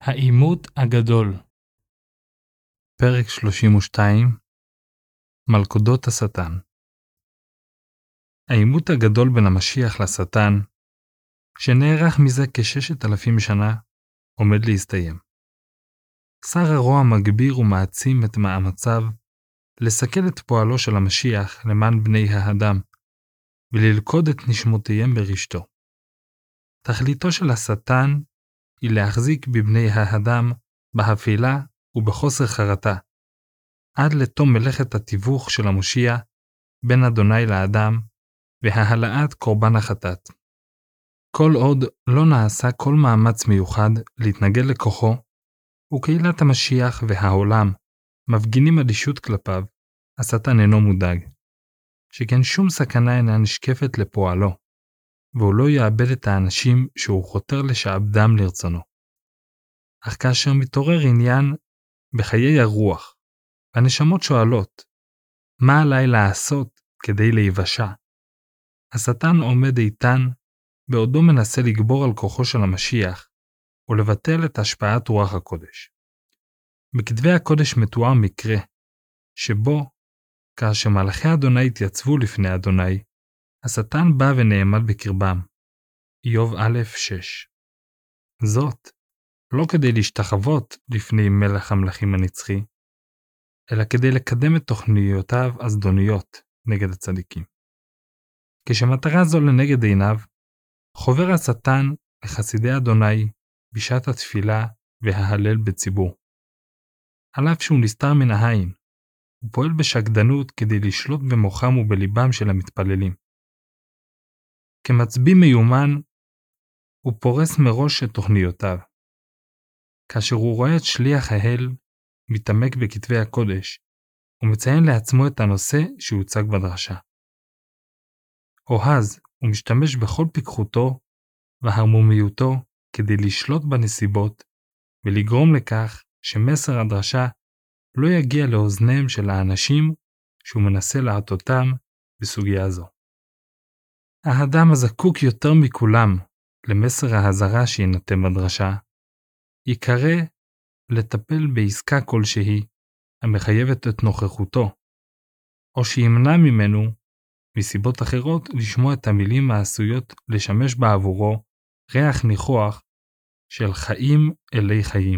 העימות הגדול. פרק 32. מלכודות השטן. העימות הגדול בין המשיח לשטן, שנערך מזה כ6,000 שנה, עומד להסתיים. שר הרוע מגביר ומעצים את מאמציו לסכל את פועלו של המשיח למען בני האדם, וללכוד את נשמותיהם ברשתו. תכליתו של השטן היא להחזיק בבני האדם בהפילה ובחוסר חרטה, עד לתום מלאכת התיווך של המושיע בין אדוני לאדם והעלאת קורבן החטאת. כל עוד לא נעשה כל מאמץ מיוחד להתנגד לכוחו, וקהילת המשיח והעולם מפגינים אדישות כלפיו, השטן אינו מודאג, שכן שום סכנה אינה נשקפת לפועלו, והוא לא יאבד את האנשים שהוא חותר לשעבדם לרצונו. אך כאשר מתעורר עניין בחיי הרוח, והנשמות שואלות, מה עליי לעשות כדי להיוושע? השטן עומד איתן, בעודו מנסה לגבור על כוחו של המשיח, ולבטל את השפעת רוח הקודש. בכתבי הקודש מתואר מקרה, שבו, כאשר מלאכי אדוני התייצבו לפני אדוני, השטן בא ונעמד בקרבם. איוב א' 6. זאת, לא כדי להשתחוות לפני מלך המלכים הנצחי, אלא כדי לקדם את תוכניותיו הזדוניות נגד הצדיקים. כשמטרה זו לנגד עיניו, חובר השטן לחסידי אדוני בשעת התפילה וההלל בציבור. על אף שהוא נסתר מן העין, הוא פועל בשקדנות כדי לשלוט במוחם ובליבם של המתפללים. כמצביא מיומן, הוא פורס מראש את תוכניותיו. כאשר הוא רואה את שליח האל מתעמק בכתבי הקודש, הוא מציין לעצמו את הנושא שהוצג בדרשה. אוהז הוא משתמש בכל פיקחותו והרמומיותו כדי לשלוט בנסיבות ולגרום לכך שמסר הדרשה לא יגיע לאוזניהם של האנשים שהוא מנסה להטותם בסוגיה זו. האדם הזקוק יותר מכולם למסר ההזרה שינתן בדרשה, יקרא לטפל בעסקה כלשהי המחייבת את נוכחותו, או שימנע ממנו מסיבות אחרות לשמוע את המילים העשויות לשמש בעבורו ריח ניחוח של חיים אלי חיים.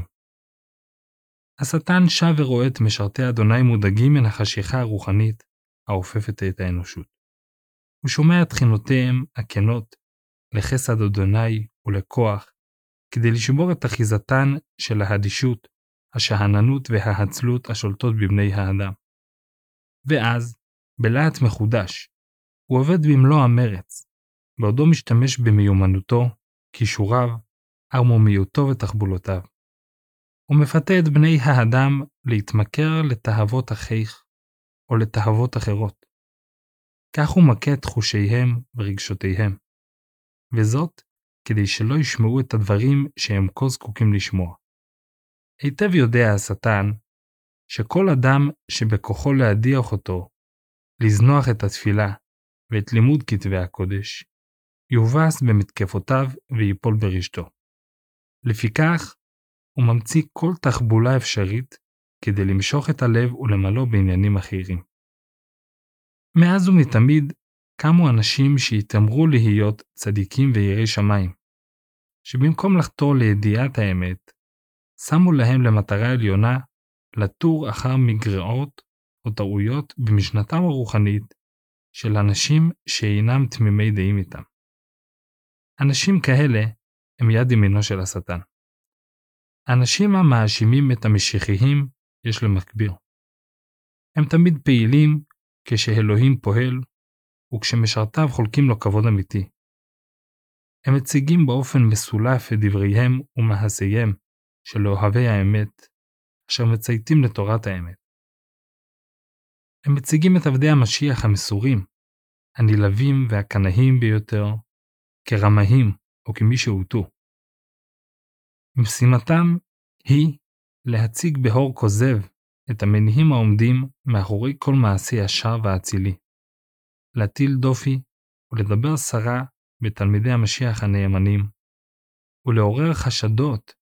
השטן שב ורואה את משרתי אדוני מודאגים מן החשיכה הרוחנית האופפת את האנושות. הוא שומע את תחינותיהם הכנות לחסד אדוני ולכוח, כדי לשבור את אחיזתן של האדישות, השאננות וההצלות השולטות בבני האדם. ואז, בלהט מחודש, הוא עובד במלוא המרץ, בעודו משתמש במיומנותו, כישוריו, ערמומיותו ותחבולותיו. הוא מפתה את בני האדם להתמכר לתאוות אחיך או לתאוות אחרות. כך הוא מכה את חושיהם ורגשותיהם, וזאת כדי שלא ישמעו את הדברים שהם כה זקוקים לשמוע. היטב יודע השטן שכל אדם שבכוחו להדיח אותו, לזנוח את התפילה ואת לימוד כתבי הקודש, יובס במתקפותיו ויפול ברשתו. לפיכך, הוא ממציא כל תחבולה אפשרית כדי למשוך את הלב ולמלוא בעניינים אחרים. מאז ומתמיד קמו אנשים שהתאמרו להיות צדיקים ויראי שמיים, שבמקום לחתור לידיעת האמת, שמו להם למטרה עליונה לתור אחר מגרעות או טעויות במשנתם הרוחנית של אנשים שאינם תמימי דעים איתם. אנשים כאלה הם יד ימינו של השטן. האנשים המאשימים את המשיחיים יש למכביר. הם תמיד פעילים כשאלוהים פועל, וכשמשרתיו חולקים לו כבוד אמיתי. הם מציגים באופן מסולף את דבריהם ומעשיהם של אוהבי האמת, אשר מצייתים לתורת האמת. הם מציגים את עבדי המשיח המסורים, הנלהבים והקנאים ביותר, כרמאים או כמי שהוטו. משימתם היא להציג בהור כוזב את המניעים העומדים מאחורי כל מעשה ישר ואצילי, להטיל דופי ולדבר סרה בתלמידי המשיח הנאמנים, ולעורר חשדות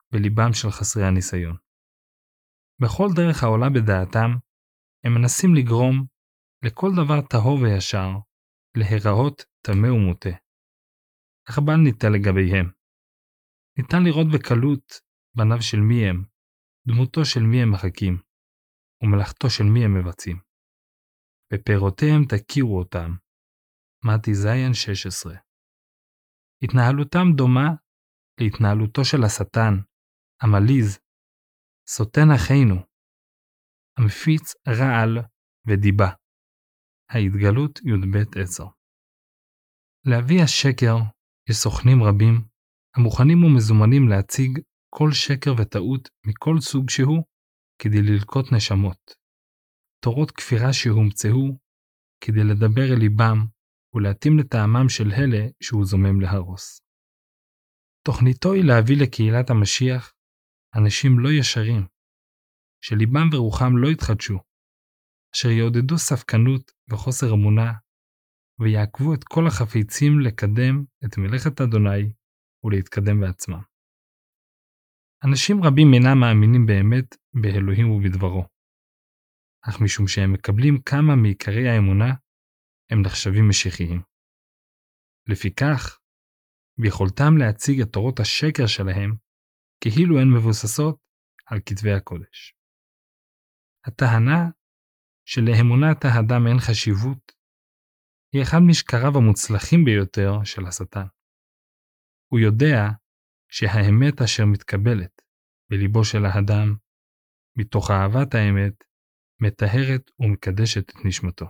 בליבם של חסרי הניסיון. בכל דרך העולה בדעתם, הם מנסים לגרום לכל דבר טהור וישר, להיראות טמא ומוטה. אך בל ניטה לגביהם. ניתן לראות בקלות בניו של מי הם, דמותו של מי הם מחכים, ומלאכתו של מי הם מבצעים. בפירותיהם תכירו אותם. מתי זין 16. התנהלותם דומה להתנהלותו של השטן, המליז, סוטן אחינו, המפיץ רעל ודיבה. ההתגלות י"ב 10. לאבי השקר יש סוכנים רבים המוכנים ומזומנים להציג כל שקר וטעות מכל סוג שהוא כדי ללקוט נשמות. תורות כפירה שהומצאו כדי לדבר אל ליבם ולהתאים לטעמם של אלה שהוא זומם להרוס. תוכניתו היא להביא לקהילת המשיח אנשים לא ישרים, שליבם ורוחם לא יתחדשו, אשר יעודדו ספקנות וחוסר אמונה, ויעקבו את כל החפיצים לקדם את מלאכת אדוני ולהתקדם בעצמם. אנשים רבים אינם מאמינים באמת באלוהים ובדברו, אך משום שהם מקבלים כמה מעיקרי האמונה, הם נחשבים משיחיים. לפיכך, ביכולתם להציג את תורות השקר שלהם, כאילו הן מבוססות על כתבי הקודש. הטענה שלאמונת האדם אין חשיבות, היא אחד משקריו המוצלחים ביותר של השטן. הוא יודע שהאמת אשר מתקבלת בליבו של האדם, מתוך אהבת האמת, מטהרת ומקדשת את נשמתו.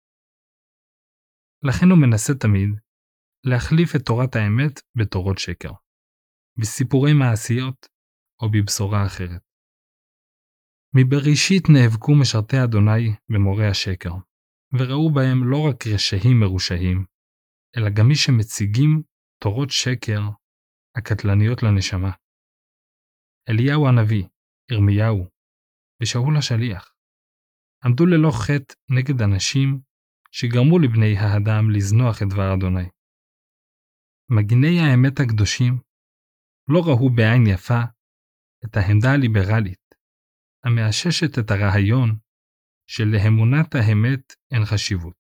לכן הוא מנסה תמיד להחליף את תורת האמת בתורות שקר, בסיפורי מעשיות או בבשורה אחרת. מבראשית נאבקו משרתי אדוני במורי השקר, וראו בהם לא רק רשעים מרושעים, אלא גם מי שמציגים תורות שקר הקטלניות לנשמה. אליהו הנביא, ירמיהו ושאול השליח עמדו ללא חטא נגד אנשים שגרמו לבני האדם לזנוח את דבר אדוני. מגיני האמת הקדושים לא ראו בעין יפה את העמדה הליברלית, המאששת את הרעיון של לאמונת האמת אין חשיבות.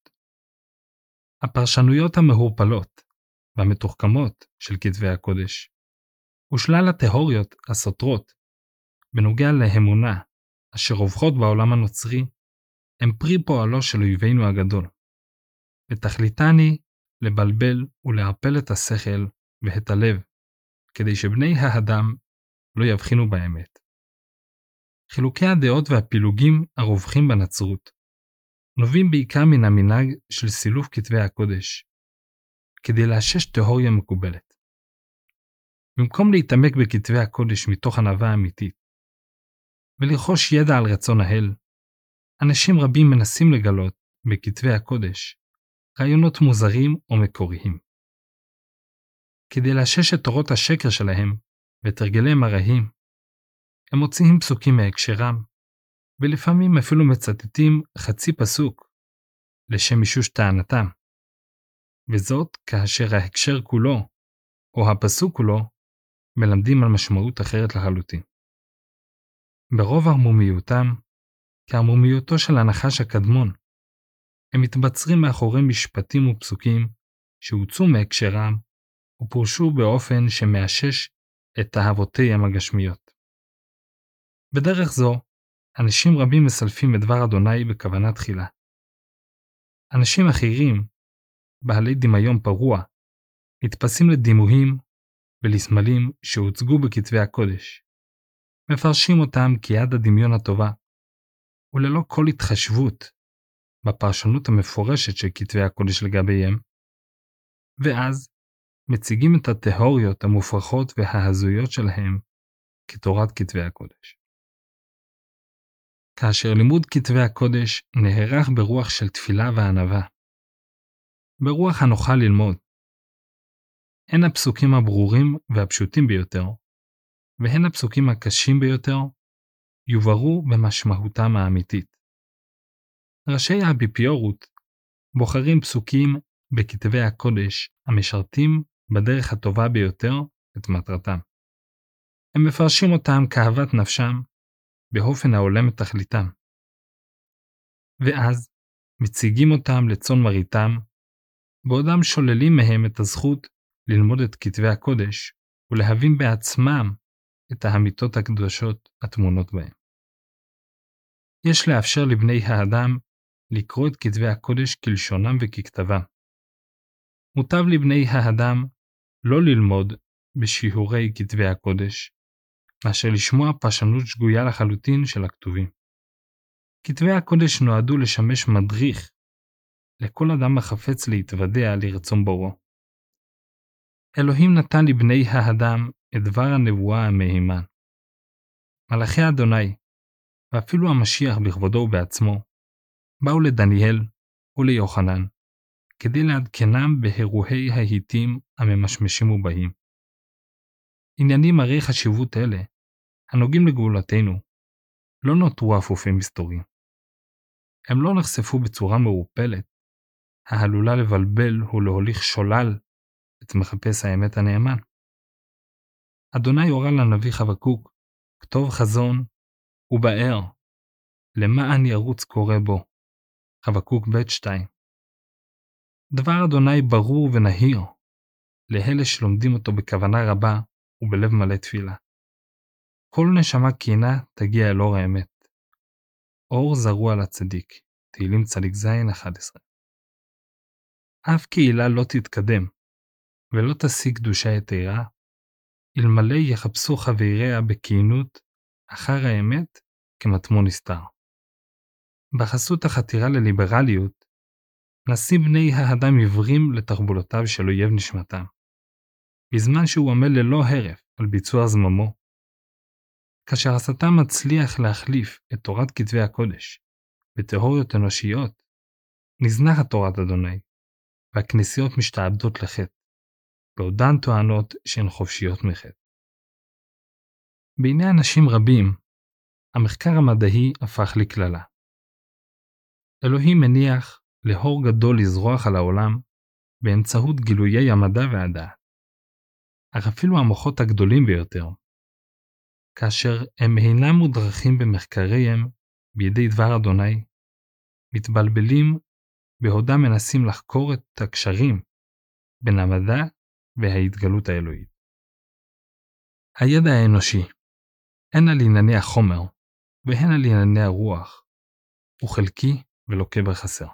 הפרשנויות המעורפלות והמתוחכמות של כתבי הקודש, ושלל התיאוריות הסותרות בנוגע לאמונה אשר רווחות בעולם הנוצרי, הם פרי פועלו של אויבינו הגדול, ותכליתן היא לבלבל ולערפל את השכל ואת הלב, כדי שבני האדם לא יבחינו באמת. חילוקי הדעות והפילוגים הרווחים בנצרות נובעים בעיקר מן המנהג של סילוף כתבי הקודש, כדי לאשש תיאוריה מקובלת. במקום להתעמק בכתבי הקודש מתוך ענווה אמיתית, ולרכוש ידע על רצון האל, אנשים רבים מנסים לגלות בכתבי הקודש רעיונות מוזרים או מקוריים. כדי לאשש את תורות השקר שלהם ואת הרגליהם הרעים, הם מוציאים פסוקים מהקשרם, ולפעמים אפילו מצטטים חצי פסוק לשם מישוש טענתם, וזאת כאשר ההקשר כולו או הפסוק כולו מלמדים על משמעות אחרת לחלוטין. ברוב ערמומיותם, כערמומיותו של הנחש הקדמון, הם מתבצרים מאחורי משפטים ופסוקים שהוצאו מהקשרם ופורשו באופן שמאשש את תאוותיהם הגשמיות. בדרך זו, אנשים רבים מסלפים את דבר אדוני בכוונה תחילה. אנשים אחרים, בעלי דמיון פרוע, נתפסים לדימויים ולסמלים שהוצגו בכתבי הקודש, מפרשים אותם כיד הדמיון הטובה, וללא כל התחשבות בפרשנות המפורשת של כתבי הקודש לגביהם, ואז מציגים את התיאוריות המופרכות וההזויות שלהם כתורת כתבי הקודש. כאשר לימוד כתבי הקודש נערך ברוח של תפילה וענווה, ברוח הנוחה ללמוד, הן הפסוקים הברורים והפשוטים ביותר, והן הפסוקים הקשים ביותר, יוברו במשמעותם האמיתית. ראשי האפיפיורות בוחרים פסוקים בכתבי הקודש המשרתים בדרך הטובה ביותר את מטרתם. הם מפרשים אותם כאהבת נפשם, באופן העולם את תכליתם. ואז מציגים אותם לצאן מרעיתם, בעודם שוללים מהם את הזכות ללמוד את כתבי הקודש, ולהבין בעצמם את האמיתות הקדושות הטמונות בהם. יש לאפשר לבני האדם לקרוא את כתבי הקודש כלשונם וככתבם. מוטב לבני האדם לא ללמוד בשיעורי כתבי הקודש, מאשר לשמוע פרשנות שגויה לחלוטין של הכתובים. כתבי הקודש נועדו לשמש מדריך לכל אדם החפץ להתוודע לרצון בוראו. אלוהים נתן לבני האדם את דבר הנבואה המהימן. מלאכי אדוני, ואפילו המשיח בכבודו ובעצמו, באו לדניאל וליוחנן, כדי לעדכנם בהירועי העיתים הממשמשים ובאים. עניינים הרי חשיבות אלה, הנוגעים לגאולתנו, לא נותרו אפופים מסתוריים. הם לא נחשפו בצורה מעורפלת, העלולה לבלבל ולהוליך שולל את מחפש האמת הנאמן. אדוני הורה לנביא חבקוק, כתוב חזון ובאר, למען ירוץ קורא בו. חבקוק ב' 2. דבר אדוני ברור ונהיר, לאלה שלומדים אותו בכוונה רבה ובלב מלא תפילה. כל נשמה כינה תגיע אל אור האמת. אור זרוע לצדיק, תהילים צדיק זין 11. אף קהילה לא תתקדם, ולא תשיג קדושה יתרה, אלמלא יחפשו חבריה בכיינות אחר האמת כמטמון נסתר. בחסות החתירה לליברליות, נשים בני האדם עיוורים לתחבולותיו של אויב נשמתם, בזמן שהוא עמל ללא הרף על ביצוע זממו. כאשר השטן מצליח להחליף את תורת כתבי הקודש בתיאוריות אנושיות, נזנחת תורת אדוני, והכנסיות משתעבדות לחטא, בעודן טוענות שהן חופשיות מחטא. בעיני אנשים רבים, המחקר המדעי הפך לכללה. אלוהים מניח לאור גדול לזרוח על העולם באמצעות גילויי המדע והדעת, אך אפילו המוחות הגדולים ביותר, כאשר הם אינם מודרכים במחקריהם בידי דבר אדוני, מתבלבלים בעודם מנסים לחקור את הקשרים בין המדע וההתגלות האלוהית. הידע האנושי, הן על ענייני החומר והן על ענייני הרוח, הוא חלקי ולוקה בחסר.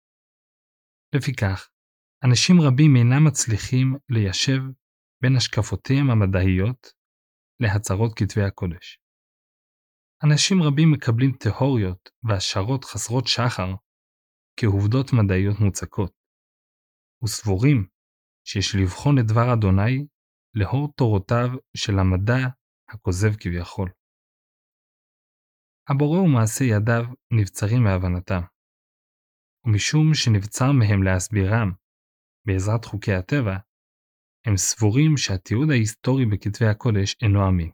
לפיכך, אנשים רבים אינם מצליחים ליישב בין השקפותיהם המדעיות להצהרות כתבי הקודש. אנשים רבים מקבלים תיאוריות והשערות חסרות שחר כעובדות מדעיות מוצקות, וסבורים שיש לבחון את דבר אדוני לאור תורותיו של המדע הכוזב כביכול. הבורא ומעשה ידיו נבצרים מהבנתם, ומשום שנבצר מהם להסבירם בעזרת חוקי הטבע, הם סבורים שהתיעוד ההיסטורי בכתבי הקודש אינו אמין.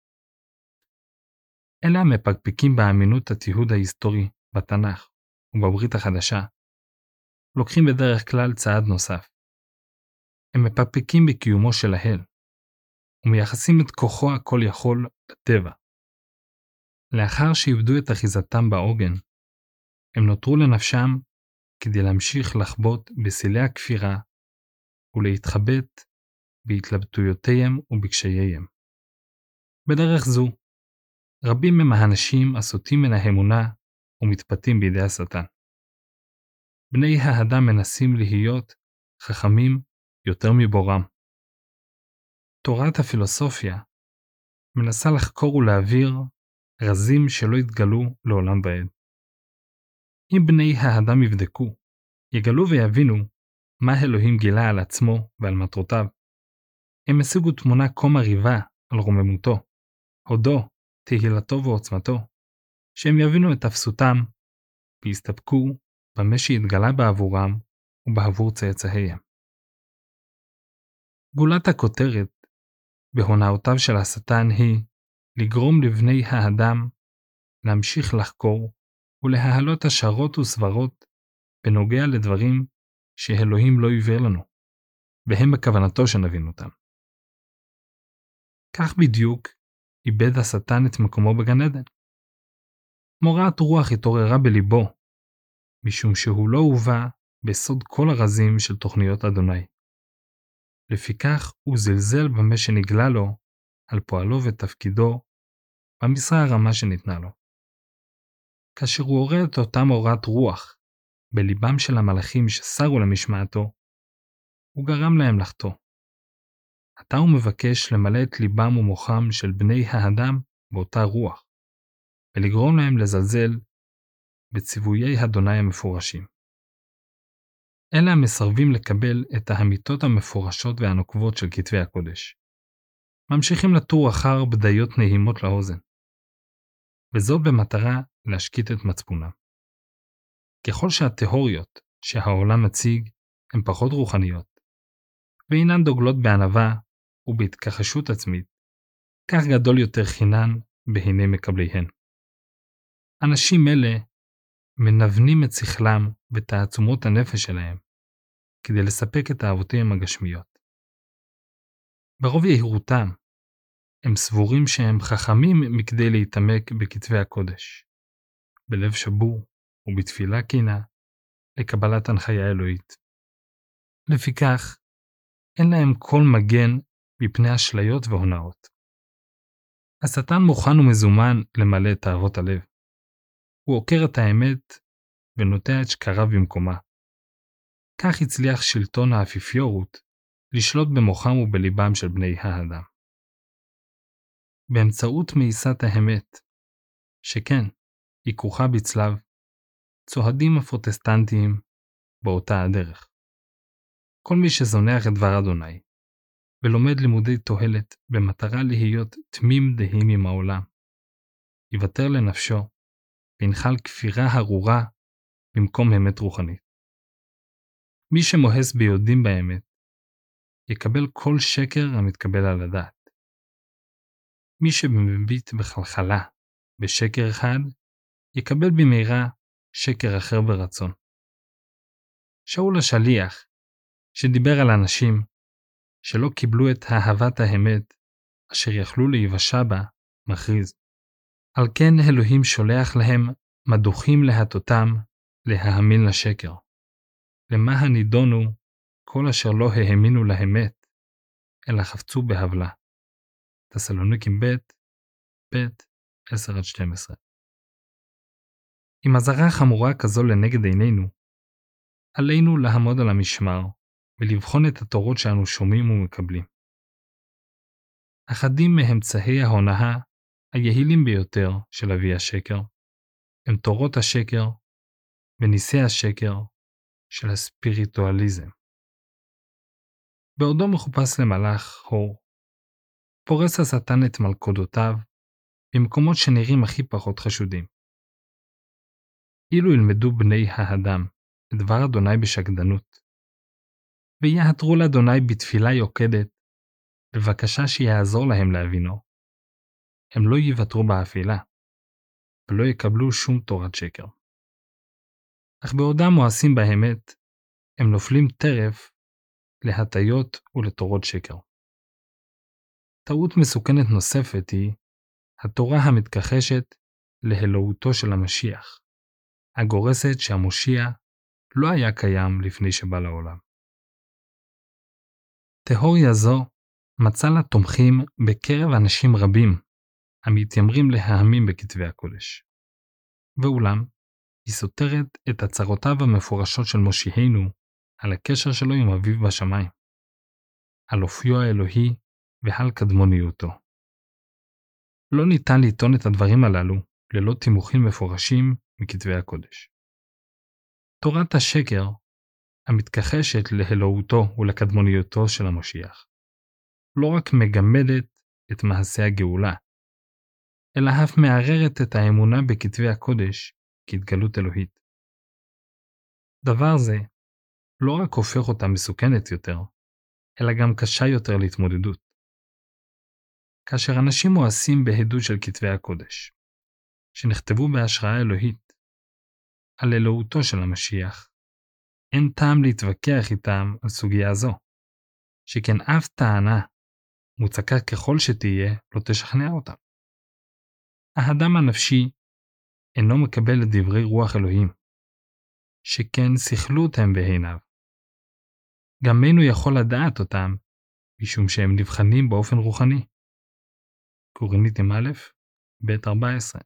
אלה המפקפקים באמינות התיעוד ההיסטורי בתנ"ך ובברית החדשה, לוקחים בדרך כלל צעד נוסף. הם מפקפקים בקיומו של האל, ומייחסים את כוחו הכל יכול לטבע. לאחר שאיבדו את אחיזתם בעוגן, הם נותרו לנפשם כדי להמשיך לחבוט בסילי הכפירה ולהתחבט בהתלבטויותיהם ובקשייהם. בדרך זו, רבים הם האנשים הסוטים מן האמונה ומתפתים בידי השטן. בני האדם מנסים להיות חכמים יותר מבורם. תורת הפילוסופיה מנסה לחקור ולהעביר רזים שלא יתגלו לעולם ועד. אם בני האדם יבדקו, יגלו ויבינו מה אלוהים גילה על עצמו ועל מטרותיו, הם השיגו תמונה כה מרהיבה על רוממותו, הודו, תהילתו ועוצמתו, שהם יבינו את תפסותם ויסתפקו במה שהתגלה בעבורם ובעבור צאצאיהם. גולת הכותרת בהונאותיו של השטן היא לגרום לבני האדם להמשיך לחקור ולהעלות השערות וסברות בנוגע לדברים שאלוהים לא יבהיר לנו, והם בכוונתו שנבין אותם. כך בדיוק איבד השטן את מקומו בגן עדן. מוראת רוח התעוררה בליבו, משום שהוא לא הובא בסוד כל הרזים של תוכניות אדוני. לפיכך הוא זלזל במה שנגלה לו על פועלו ותפקידו במשרה הרמה שניתנה לו. כאשר הוא עורר את אותה מוראת רוח בליבם של המלאכים שסרו למשמעתו, הוא גרם להם לחטוא. עתה הוא מבקש למלא את ליבם ומוחם של בני האדם באותה רוח, ולגרום להם לזלזל בציוויי אדוני המפורשים. אלה המסרבים לקבל את האמיתות המפורשות והנוקבות של כתבי הקודש. ממשיכים לתור אחר בדיות נעימות לאוזן, וזאת במטרה להשקיט את מצפונם. ככל שהתיאוריות שהעולם מציג הן פחות רוחניות, ואינן דוגלות בענווה ובהתכחשות עצמית, כך גדול יותר חינן בעיני מקבליהן. אנשים אלה מנוונים את שכלם ותעצומות הנפש שלהם כדי לספק את אהבותיהם הגשמיות. ברוב יהירותם הם סבורים שהם חכמים מכדי להתעמק בכתבי הקודש, בלב שבור ובתפילה כנה לקבלת הנחיה אלוהית. לפיכך, אין להם כל מגן מפני אשליות והונאות. השטן מוכן ומזומן למלא את תאוות הלב. הוא עוקר את האמת ונוטע את שקריו במקומה. כך הצליח שלטון האפיפיורות לשלוט במוחם ובליבם של בני האדם. באמצעות מאיסת האמת, שכן, היא כרוכה בצלב, צועדים הפרוטסטנטיים באותה הדרך. כל מי שזונח את דבר אדוני, ולומד לימודי תועלת במטרה להיות תמים דהים עם העולם, יוותר לנפשו, וינחל כפירה הרורה במקום אמת רוחנית. מי שמוהס ביודעים באמת, יקבל כל שקר המתקבל על הדעת. מי שמביט בחלחלה בשקר אחד, יקבל במהרה שקר אחר ברצון. שאול השליח, שדיבר על אנשים שלא קיבלו את אהבת האמת, אשר יכלו להיוושע בה, מכריז. על כן אלוהים שולח להם מדוחים להטותם להאמין לשקר. למה הנידונו כל אשר לא האמינו לאמת, אלא חפצו בהבלה. תסלוניקים ב' 10-12. עם אזהרה חמורה כזו לנגד עינינו, עלינו לעמוד על המשמר ולבחון את התורות שאנו שומעים ומקבלים. אחדים מאמצעי ההונאה היעילים ביותר של אבי השקר הם תורות השקר וניסי השקר של הספיריטואליזם. בעודו מחופש למלאך אור, פורס השטן את מלכודותיו במקומות שנראים הכי פחות חשודים. אילו ילמדו בני האדם את דבר אדוני בשקדנות, ויעתרו לאדוני בתפילה יוקדת, בבקשה שיעזור להם להבינו, הם לא יוותרו באפילה, ולא יקבלו שום תורת שקר. אך בעודם מואסים באמת, הם נופלים טרף להטיות ולתורות שקר. טעות מסוכנת נוספת היא התורה המתכחשת לאלוהותו של המשיח, הגורסת שהמושיע לא היה קיים לפני שבא לעולם. תיאוריה זו מצא לה תומכים בקרב אנשים רבים המתיימרים להאמין בכתבי הקודש. ואולם, היא סותרת את הצהרותיו המפורשות של מושיענו על הקשר שלו עם אביו בשמיים, על אופיו האלוהי ועל קדמוניותו. לא ניתן לטעון את הדברים הללו ללא תימוכים מפורשים מכתבי הקודש. תורת השקר המתכחשת לאלוהותו ולקדמוניותו של המשיח לא רק מגמדת את מעשה הגאולה, אלא אף מערערת את האמונה בכתבי הקודש כהתגלות אלוהית. דבר זה לא רק הופך אותה מסוכנת יותר, אלא גם קשה יותר להתמודדות. כאשר אנשים מואסים בהדות של כתבי הקודש, שנכתבו בהשראה אלוהית, על אלוהותו של המשיח, אין טעם להתווכח איתם על סוגיה זו, שכן אף טענה, מוצקה ככל שתהיה, לא תשכנע אותם. האדם הנפשי אינו מקבל את דברי רוח אלוהים, שכן שכלות הם בעיניו. גם אינו יכול לדעת אותם, משום שהם נבחנים באופן רוחני. קורינתים א', ב' 14.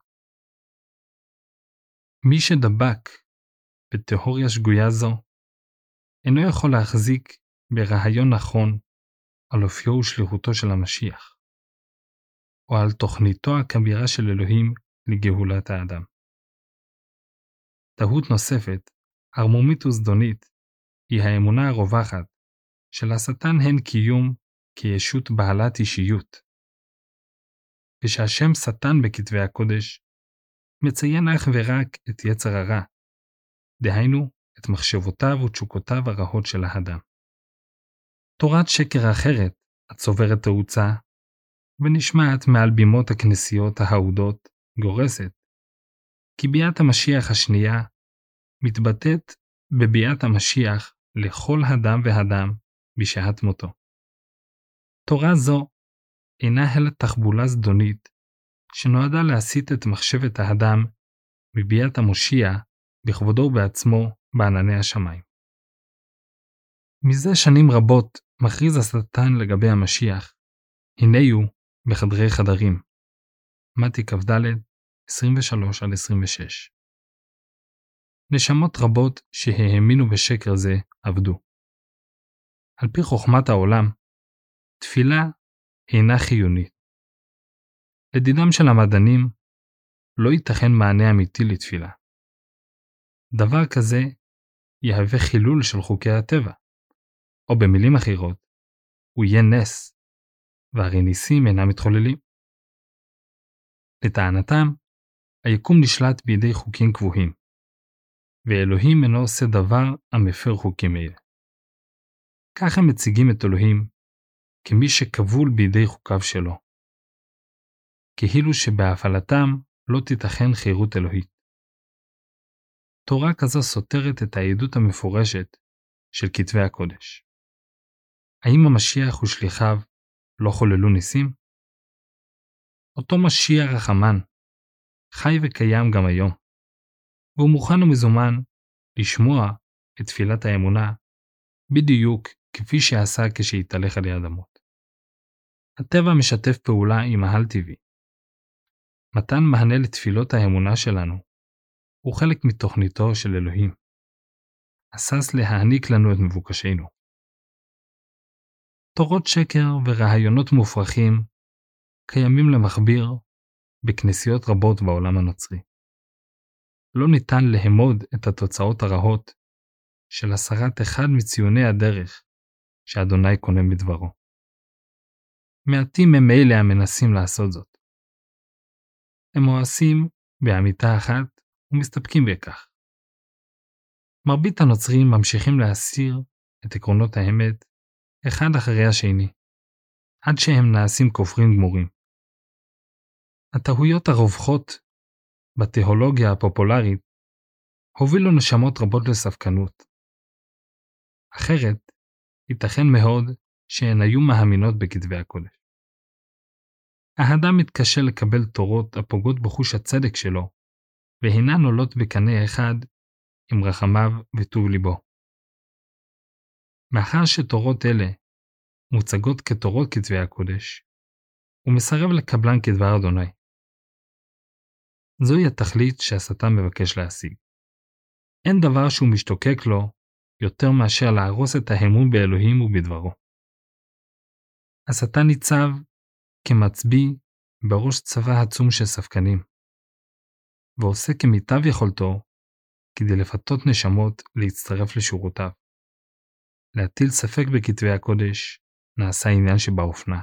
מי שדבק בתיאוריה שגויה זו, אינו יכול להחזיק ברעיון נכון על אופיו ושליחותו של המשיח, או על תוכניתו הכבירה של אלוהים לגאולת האדם. טעות נוספת, ערמומית וזדונית, היא האמונה הרווחת של השטן הן קיום כישות בעלת אישיות. ושהשם שטן בכתבי הקודש מציין אך ורק את יצר הרע, דהיינו את מחשבותיו ותשוקותיו הרעות של האדם. תורת שקר אחרת, הצוברת תאוצה, ונשמעת מעל בימות הכנסיות האהודות, גורסת, כי ביאת המשיח השנייה מתבטאת בביאת המשיח לכל אדם ואדם בשעת מותו. תורה זו אינה אלא תחבולה זדונית, שנועדה להסיט את מחשבת האדם מביאת המושיע בכבודו בעצמו בענני השמיים. מזה שנים רבות מכריז השטן לגבי המשיח, הנה הוא בחדרי חדרים. מתי כ"ד 23-26. נשמות רבות שהאמינו בשקר זה עבדו. על פי חוכמת העולם, תפילה אינה חיונית. לדידם של המדענים לא ייתכן מענה אמיתי לתפילה. דבר כזה יהווה חילול של חוקי הטבע, או במילים אחרות, הוא יהיה נס, והרי ניסים אינם מתחוללים. לטענתם, היקום נשלט בידי חוקים קבועים, ואלוהים אינו עושה דבר המפר חוקים אלה. כך הם מציגים את אלוהים כמי שכבול בידי חוקיו שלו, כאילו שבהפעלתם לא תיתכן חירות אלוהית. תורה כזו סותרת את העדות המפורשת של כתבי הקודש. האם המשיח ושליחיו לא חוללו ניסים? אותו משיח רחמן חי וקיים גם היום, והוא מוכן ומזומן לשמוע את תפילת האמונה בדיוק כפי שעשה כשהתהלך עלי אדמות. הטבע משתף פעולה עם ההל טבעי. מתן מענה לתפילות האמונה שלנו הוא חלק מתוכניתו של אלוהים. אסס להעניק לנו את מבוקשנו. תורות שקר ורעיונות מופרכים קיימים למכביר בכנסיות רבות בעולם הנוצרי. לא ניתן לאמוד את התוצאות הרעות של הסרת אחד מציוני הדרך שאדוני קונה מדברו. מעטים הם אלה המנסים לעשות זאת. הם מואסים באמיתה אחת ומסתפקים בכך. מרבית הנוצרים ממשיכים להסיר את עקרונות האמת אחד אחרי השני, עד שהם נעשים כופרים גמורים. הטעויות הרווחות בתיאולוגיה הפופולרית הובילו נשמות רבות לספקנות. אחרת, ייתכן מאוד שהן היו מאמינות בכתבי הקודש. האדם מתקשה לקבל תורות הפוגעות בחוש הצדק שלו, והינן עולות בקנה אחד עם רחמיו וטוב ליבו. מאחר שתורות אלה מוצגות כתורות כתבי הקודש, הוא מסרב לקבלן כדבר אדוני. זוהי התכלית שהשטן מבקש להשיג. אין דבר שהוא משתוקק לו יותר מאשר להרוס את האמון באלוהים ובדברו. השטן ניצב כמצביא בראש צבא עצום של ספקנים, ועושה כמיטב יכולתו כדי לפתות נשמות להצטרף לשורותיו. להטיל ספק בכתבי הקודש נעשה עניין שבאופנה.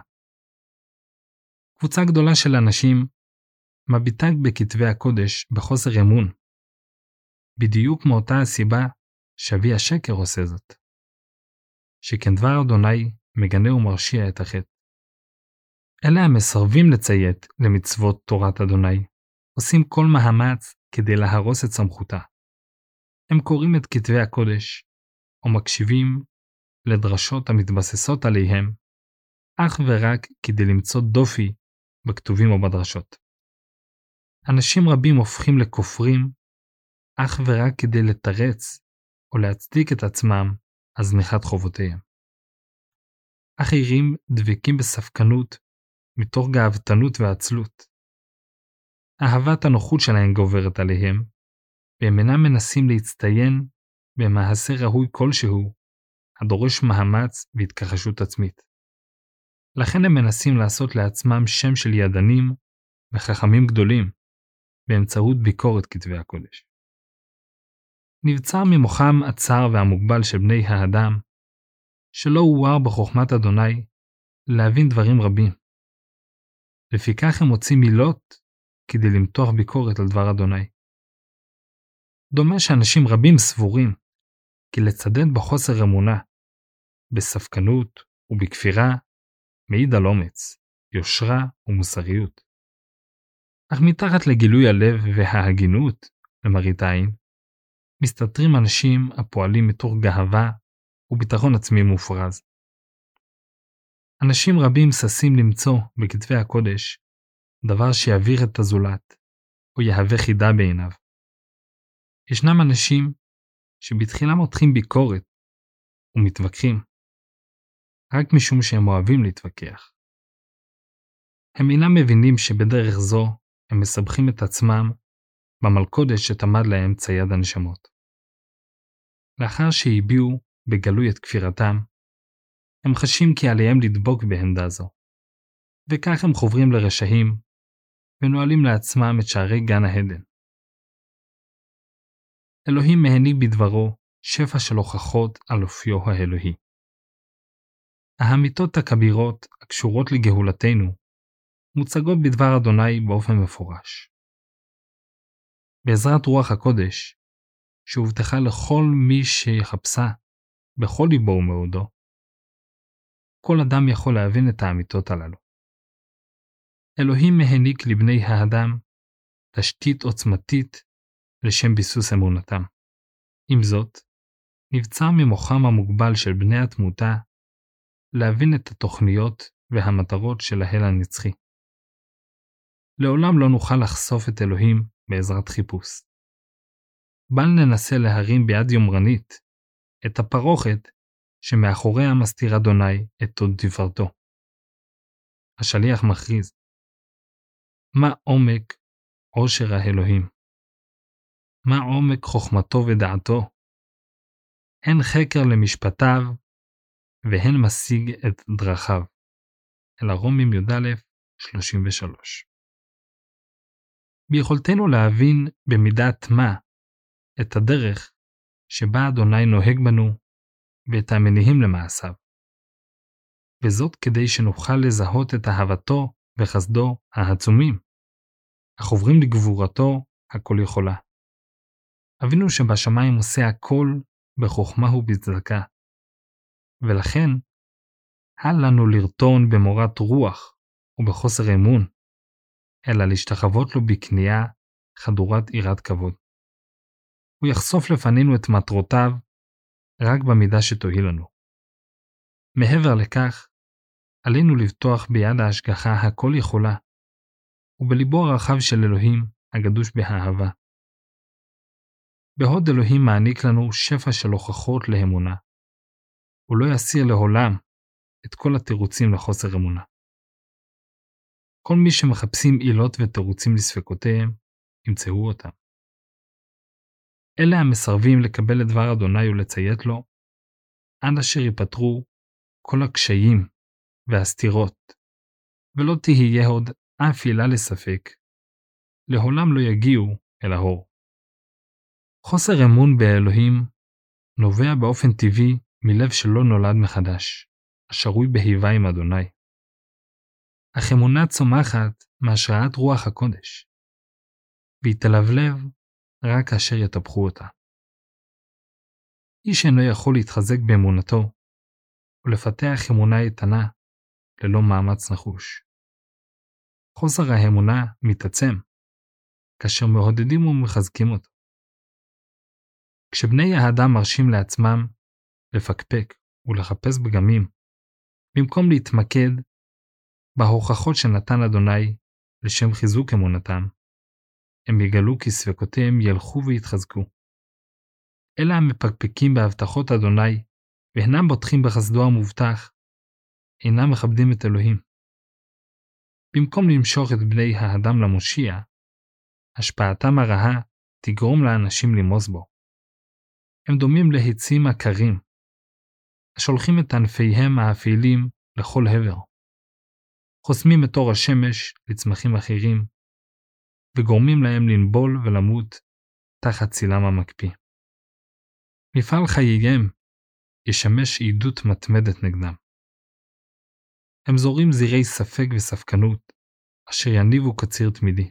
קבוצה גדולה של אנשים מביטה בכתבי הקודש בחוסר אמון, בדיוק מאותה הסיבה שאבי השקר עושה זאת. שכן דבר אדוני מגנה ומרשיע את החטא. אלה המסרבים לציית למצוות תורת אדוני, עושים כל מאמץ כדי להרוס את סמכותה. הם קוראים את כתבי הקודש, או מקשיבים לדרשות המתבססות עליהם, אך ורק כדי למצוא דופי בכתובים או בדרשות. אנשים רבים הופכים לכופרים אך ורק כדי לתרץ או להצדיק את עצמם על זניחת חובותיהם. אחרים דבקים בספקנות מתוך גאוותנות ועצלות. אהבת הנוחות שלהם גוברת עליהם, והם אינם מנסים להצטיין במעשה ראוי כלשהו, הדורש מאמץ והתכחשות עצמית. לכן הם מנסים לעשות לעצמם שם של ידענים וחכמים גדולים, באמצעות ביקורת כתבי הקודש. נבצר ממוחם הצר והמוגבל של בני האדם, שלא הואר בחוכמת אדוני, להבין דברים רבים. לפיכך הם מוצאים מילות כדי למתוח ביקורת על דבר אדוני. דומה שאנשים רבים סבורים כי לצדד בחוסר אמונה, בספקנות ובכפירה, מעיד על אומץ, יושרה ומוסריות. אך מתחת לגילוי הלב וההגינות, למראית עין, מסתתרים אנשים הפועלים מתוך גאווה וביטחון עצמי מופרז. אנשים רבים ששים למצוא בכתבי הקודש דבר שיעביר את הזולת, או יהווה חידה בעיניו. ישנם אנשים שבתחילה מותחים ביקורת ומתווכחים, רק משום שהם אוהבים להתווכח. הם אינם מבינים שבדרך זו הם מסבכים את עצמם במלכודת שתמד להם צייד הנשמות. לאחר שהביעו בגלוי את כפירתם, הם חשים כי עליהם לדבוק בעמדה זו, וכך הם חוברים לרשעים ונועלים לעצמם את שערי גן העדן. אלוהים מהניק בדברו שפע של הוכחות על אופיו האלוהי. האמיתות הכבירות הקשורות לגאולתנו מוצגות בדבר אדוני באופן מפורש. בעזרת רוח הקודש, שהובטחה לכל מי שיחפשה בכל ליבו ומאודו, כל אדם יכול להבין את האמיתות הללו. אלוהים מהניק לבני האדם תשתית עוצמתית לשם ביסוס אמונתם. עם זאת, נבצר ממוחם המוגבל של בני התמותה להבין את התוכניות והמטרות של ההל הנצחי. לעולם לא נוכל לחשוף את אלוהים בעזרת חיפוש. בל ננסה להרים ביד יומרנית את הפרוכת שמאחוריה מסתיר אדוני את תוד תפארתו. השליח מכריז, מה עומק עושר האלוהים? מה עומק חוכמתו ודעתו? הן חקר למשפטיו והן משיג את דרכיו. אל הרומים י"א 33. ביכולתנו להבין במידת מה את הדרך שבה אדוני נוהג בנו ואת המניעים למעשיו. וזאת כדי שנוכל לזהות את אהבתו וחסדו העצומים, החוברים לגבורתו הכל יכולה. אבינו שבשמיים עושה הכל בחוכמה ובצדקה, ולכן אל לנו לרטון במורת רוח ובחוסר אמון, אלא להשתחוות לו בכניעה חדורת יראת כבוד. הוא יחשוף לפנינו את מטרותיו רק במידה שתועיל לנו. מעבר לכך, עלינו לבטוח ביד ההשגחה הכל יכולה, ובליבו הרחב של אלוהים הגדוש באהבה. בהוד אלוהים מעניק לנו שפע של הוכחות לאמונה. הוא לא יסיר לעולם את כל התירוצים לחוסר אמונה. כל מי שמחפשים עילות ותירוצים לספקותיהם, ימצאו אותם. אלה המסרבים לקבל את דבר אדוני ולציית לו, עד אשר ייפטרו כל הקשיים והסתירות, ולא תהיה עוד אף עילה לספק, לעולם לא יגיעו אל האור. חוסר אמון באלוהים נובע באופן טבעי מלב שלא נולד מחדש, השרוי בהיבה עם אדוני. אך אמונה צומחת מהשראת רוח הקודש, והיא תלבלב רק כאשר יטפחו אותה. איש אינו יכול להתחזק באמונתו ולפתח אמונה איתנה ללא מאמץ נחוש. חוסר האמונה מתעצם כאשר מעודדים ומחזקים אותו. כשבני האדם מרשים לעצמם לפקפק ולחפש פגמים, במקום להתמקד בהוכחות שנתן אדוני לשם חיזוק אמונתם, הם יגלו כי ספקותיהם ילכו ויתחזקו. אלה המפקפקים בהבטחות אדוני, והנם בוטחים בחסדו המובטח, אינם מכבדים את אלוהים. במקום למשוך את בני האדם למושיע, השפעתם הרעה תגרום לאנשים למוס בו. הם דומים להצים עקרים, השולחים את ענפיהם האפלים לכל עבר. חוסמים את אור השמש לצמחים אחרים, וגורמים להם לנבול ולמות תחת צילם המקפיא. מפעל חייהם ישמש עדות מתמדת נגדם. הם זורים זירי ספק וספקנות, אשר יניבו קציר תמידי.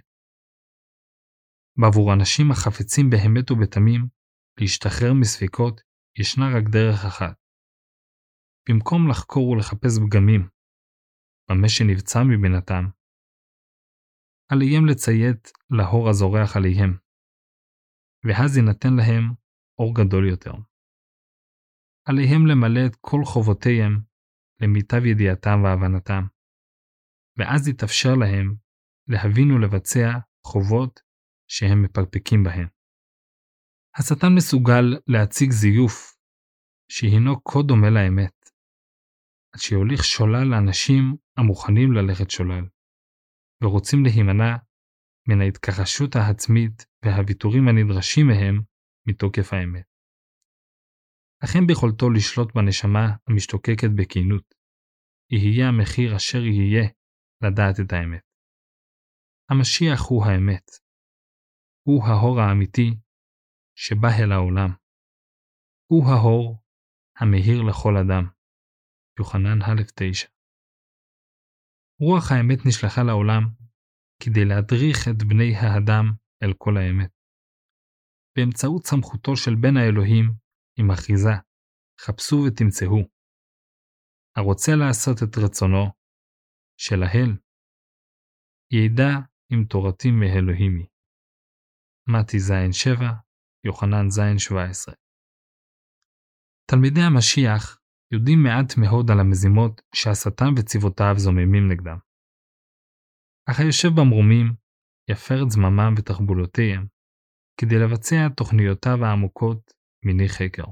בעבור אנשים החפצים באמת ובתמים להשתחרר מספקות, ישנה רק דרך אחת. במקום לחקור ולחפש פגמים, במה שנבצע מבינתם, עליהם לציית לאור הזורח עליהם, ואז ינתן להם אור גדול יותר. עליהם למלא את כל חובותיהם למיטב ידיעתם והבנתם, ואז יתאפשר להם להבין ולבצע חובות שהם מפקפקים בהן. השטן מסוגל להציג זיוף שהינו כה דומה לאמת, עד שיוליך שולל לאנשים המוכנים ללכת שולל, ורוצים להימנע מן ההתכחשות העצמית והוויתורים הנדרשים מהם מתוקף האמת. לכן ביכולתו לשלוט בנשמה המשתוקקת בכנות, יהיה המחיר אשר יהיה לדעת את האמת. המשיח הוא האמת. הוא האור האמיתי שבא אל העולם. הוא האור המאיר לכל אדם. יוחנן א' 9. רוח האמת נשלחה לעולם כדי להדריך את בני האדם אל כל האמת. באמצעות סמכותו של בן האלוהים היא מכריזה, חפשו ותמצאו. הרוצה לעשות את רצונו של האל, ידע אם תורתי מאלוהים היא. מתי ז' 7, יוחנן ז' 17. תלמידי המשיח יודעים מעט מאוד על המזימות שהשטן וצבאותיו זוממים נגדם. אך היושב במרומים יפר את זממם ותחבולותיהם כדי לבצע את תוכניותיו העמוקות מיני חקר.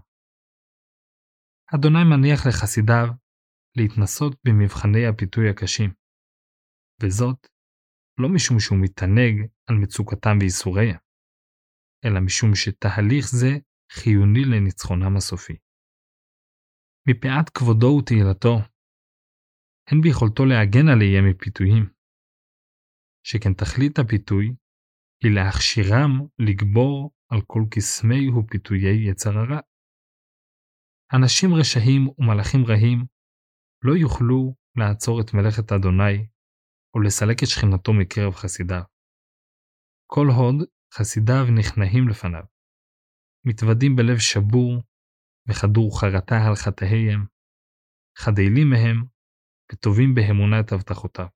אדוני מניח לחסידיו להתנסות במבחני הפיתוי הקשים, וזאת לא משום שהוא מתענג על מצוקתם וייסוריהם, אלא משום שתהליך זה חיוני לניצחונם הסופי. מפאת כבודו ותהילתו, אין ביכולתו להגן עליהם מפיתויים, שכן תכלית הפיתוי היא להכשירם לגבור על כל קסמי ופיתויי יצר הרע. אנשים רשעים ומלאכים רעים לא יוכלו לעצור את מלאכת אדוני או לסלק את שכינתו מקרב חסידיו. כל הוד חסידיו נכנעים לפניו, מתוודים בלב שבור וחדור חרטה על חטאיהם, חדלים מהם וטובים באמונת הבטחותיו.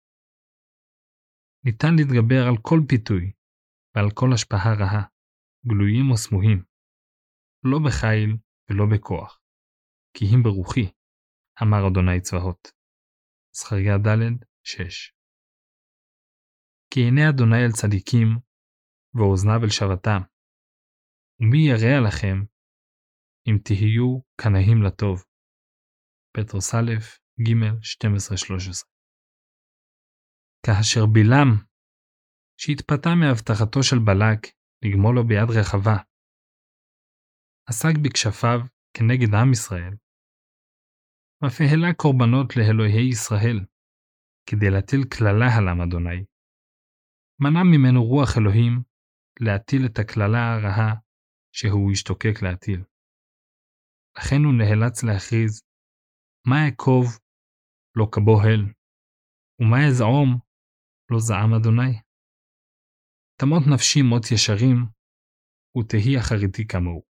ניתן להתגבר על כל פיתוי ועל כל השפעה רעה, גלויים או סמויים, לא בחיל ולא בכוח, כי הם ברוחי, אמר אדוני צבאות. זכריה ד' 6. כי עיני אדוני אל צדיקים ואוזניו אל שבתם, ומי יראה לכם אם תהיו קנאים לטוב. פטרוס א' ג' 12-13. כאשר בלעם, שהתפתה מהבטחתו של בלק לגמול לו ביד רחבה, עסק בכשפיו כנגד עם ישראל, והפעלה קורבנות לאלוהי ישראל, כדי להטיל כללה על עם אדוני. מנע ממנו רוח אלוהים להטיל את הכללה הרעה שהוא השתוקק להטיל. לכן הוא נאלץ להכריז, מה אקוב לא כבוהל, ומה אזעום לא זעם אדוני. תמות נפשי מות ישרים, ותהי אחריתי כמוהו.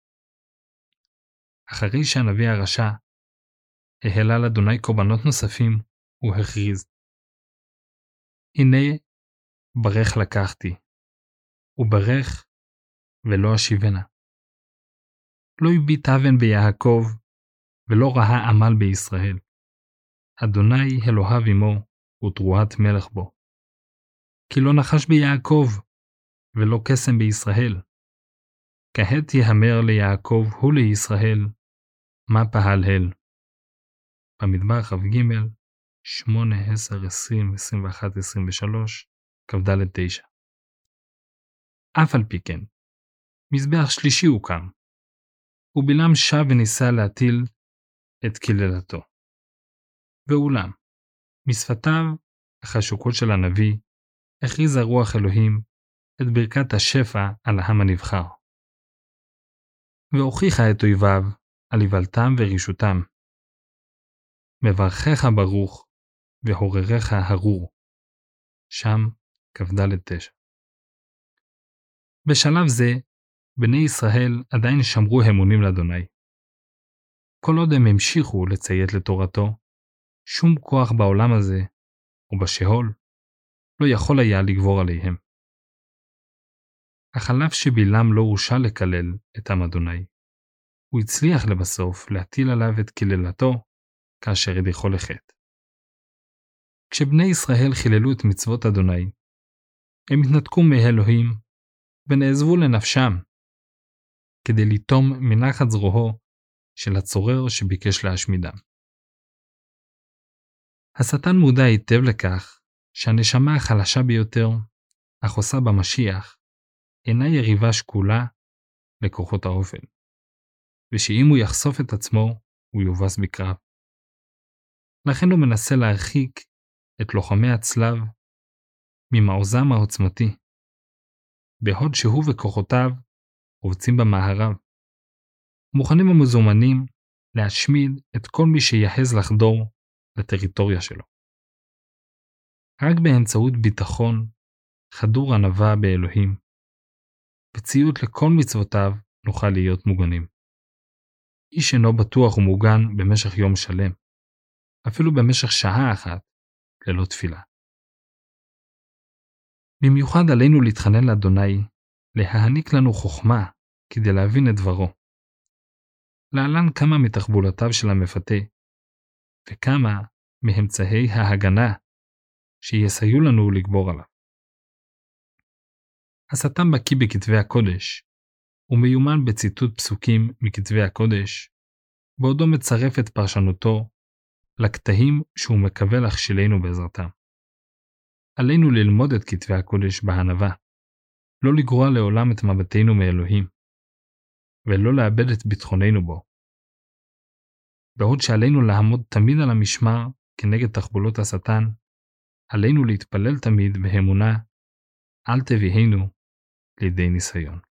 אחרי שהנביא הרשע העלה לאדוני קורבנות נוספים, הוא הכריז, הנה ברך לקחתי, וברך ולא אשיבנה. לא הביט אבן ביעקב, ולא ראה עמל בישראל. אדוני אלוהיו עמו, ותרועת מלך בו. כי לא נחש ביעקב, ולא קסם בישראל. כעת יאמר ליעקב ולישראל, מה פעל אל. במדבר כ"ג, 8, 10, 20, 21, 23, כ"ד 9. אף על פי כן, מזבח שלישי הוקם, ובלעם שב וניסה להטיל את קללתו. ואולם, משפתיו החשוקות של הנביא, הכריזה רוח אלוהים את ברכת השפע על העם הנבחר. והוכיחה את אויביו על איוולתם ורישותם. מברכך ברוך והורריך הרור. שם כ"ד 9. בשלב זה, בני ישראל עדיין שמרו אמונים לאדוני. כל עוד הם המשיכו לציית לתורתו, שום כוח בעולם הזה, ובשאול, לא יכול היה לגבור עליהם. אך על אף שבלעם לא הורשה לקלל את עם אדוני, הוא הצליח לבסוף להטיל עליו את קללתו כאשר הדיחו לחטא. כשבני ישראל חיללו את מצוות אדוני, הם התנתקו מאלוהים ונעזבו לנפשם, כדי ליטום מנחת זרועו של הצורר שביקש להשמידם. השטן מודע היטב לכך שהנשמה החלשה ביותר, החוסה במשיח, אינה יריבה שקולה לכוחות האופל, ושאם הוא יחשוף את עצמו, הוא יובס בקרב. לכן הוא מנסה להרחיק את לוחמי הצלב ממעוזם העוצמתי, בעוד שהוא וכוחותיו רובצים במערב, מוכנים ומזומנים להשמיד את כל מי שיחז לחדור לטריטוריה שלו. רק באמצעות ביטחון, חדור ענווה באלוהים, וציות לכל מצוותיו נוכל להיות מוגנים. איש אינו בטוח ומוגן במשך יום שלם, אפילו במשך שעה אחת ללא תפילה. במיוחד עלינו להתחנן לאדוני, להעניק לנו חוכמה כדי להבין את דברו. להלן כמה מתחבולותיו של המפתה, וכמה מאמצעי ההגנה שיסייעו לנו לגבור עליו. השטן בקיא בכתבי הקודש, ומיומן בציטוט פסוקים מכתבי הקודש, בעודו מצרף את פרשנותו לקטעים שהוא מקווה להכשילנו בעזרתם. עלינו ללמוד את כתבי הקודש בענווה, לא לגרוע לעולם את מבטנו מאלוהים, ולא לאבד את ביטחוננו בו. בעוד שעלינו לעמוד תמיד על המשמר כנגד תחבולות השטן, עלינו להתפלל תמיד באמונה, אל תביאנו לידי ניסיון.